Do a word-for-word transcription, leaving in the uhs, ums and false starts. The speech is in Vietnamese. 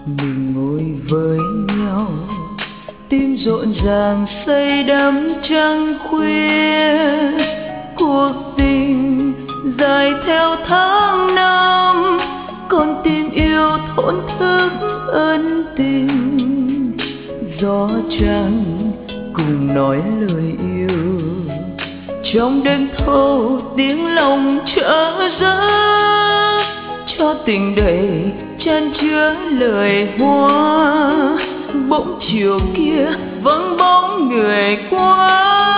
mình ngồi với nhau, tim rộn ràng say đắm trăng khuya. Cuộc tình dài theo tháng năm, con tim yêu thổn thức ân tình. Gió trăng cùng nói lời yêu, trong đêm thâu tiếng lòng trở ra, cho tình đầy chan chứa lời hoa. Bỗng chiều kia vắng bóng người qua,